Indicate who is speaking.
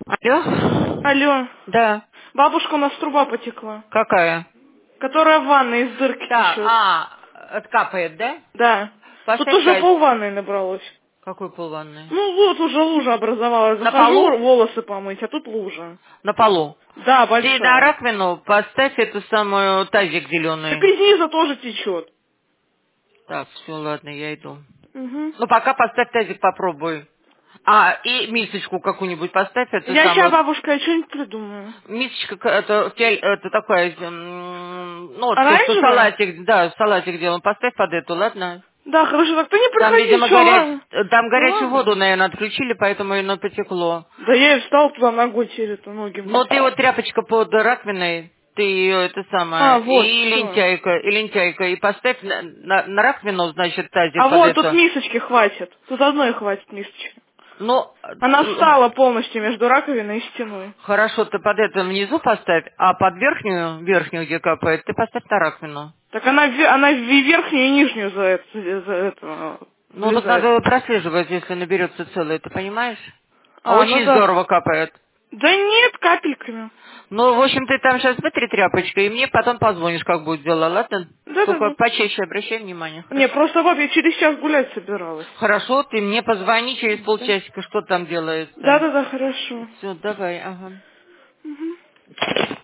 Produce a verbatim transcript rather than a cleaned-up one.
Speaker 1: Алло?
Speaker 2: Алло.
Speaker 1: Да.
Speaker 2: Бабушка, у нас труба потекла.
Speaker 1: Какая?
Speaker 2: Которая в ванной из дырки
Speaker 1: Да,
Speaker 2: течет.
Speaker 1: а, откапает, да?
Speaker 2: Да. Тут
Speaker 1: Поставь
Speaker 2: уже
Speaker 1: тазик.
Speaker 2: пол ванной набралось.
Speaker 1: Какой полванной?
Speaker 2: Ну вот, уже лужа образовалась.
Speaker 1: На
Speaker 2: Захожу
Speaker 1: полу?
Speaker 2: волосы помыть, а тут лужа.
Speaker 1: На полу.
Speaker 2: Да,
Speaker 1: Ты на
Speaker 2: большая.
Speaker 1: раковину поставь эту самую тазик
Speaker 2: Так
Speaker 1: зеленый.
Speaker 2: из низа тоже течет.
Speaker 1: Так, все, ладно, я иду.
Speaker 2: Угу.
Speaker 1: Ну, пока поставь тазик, попробуй. А, и мисочку какую-нибудь поставь, эту
Speaker 2: Я сейчас,
Speaker 1: самую.
Speaker 2: бабушка, я что-нибудь придумаю.
Speaker 1: Мисочка, к- это, фиоль- это такая, м, ну, вот, что, что
Speaker 2: Оранжевая?
Speaker 1: салатик, да, салатик делаем. Поставь под эту, ладно?
Speaker 2: Да, хорошо, так ты не
Speaker 1: Там,
Speaker 2: проходи,
Speaker 1: видимо,
Speaker 2: что,
Speaker 1: горяч...
Speaker 2: ладно?
Speaker 1: там
Speaker 2: Да
Speaker 1: горячую воду,
Speaker 2: ладно.
Speaker 1: наверное, отключили, поэтому оно потекло.
Speaker 2: Да я и встал туда ногой через эту ноги
Speaker 1: Но
Speaker 2: мыть.
Speaker 1: ты вот тряпочка под раковиной, ты ее это
Speaker 2: А,
Speaker 1: самое,
Speaker 2: вот,
Speaker 1: и
Speaker 2: все.
Speaker 1: лентяйка, и лентяйка, и поставь на, на- на раковину, значит, тазик
Speaker 2: А
Speaker 1: под
Speaker 2: вот, тут
Speaker 1: это.
Speaker 2: мисочки хватит. Тут одной хватит мисочки.
Speaker 1: Ну,
Speaker 2: Она
Speaker 1: э,
Speaker 2: встала полностью между раковиной и стеной.
Speaker 1: хорошо, ты под это внизу поставь, а под верхнюю, верхнюю, где капает, ты поставь на раковину.
Speaker 2: Так она, ве- она и верхнюю и нижнюю за это, за это
Speaker 1: Ну, так
Speaker 2: влезает.
Speaker 1: надо прослеживать, если наберется целое, ты понимаешь? А
Speaker 2: А, ну
Speaker 1: очень
Speaker 2: да.
Speaker 1: здорово капает.
Speaker 2: Да нет, капельками.
Speaker 1: Ну, в общем, ты там сейчас вытри тряпочкой, и мне потом позвонишь, как будет дела, ладно? Только
Speaker 2: Да-да-да.
Speaker 1: почаще обращай внимание,
Speaker 2: Не,
Speaker 1: хорошо?
Speaker 2: просто, баб, я через час гулять собиралась.
Speaker 1: Хорошо, ты мне позвони через
Speaker 2: Да.
Speaker 1: полчасика, что там делается.
Speaker 2: Да-да-да, хорошо.
Speaker 1: Все, давай, ага.
Speaker 2: Мгм.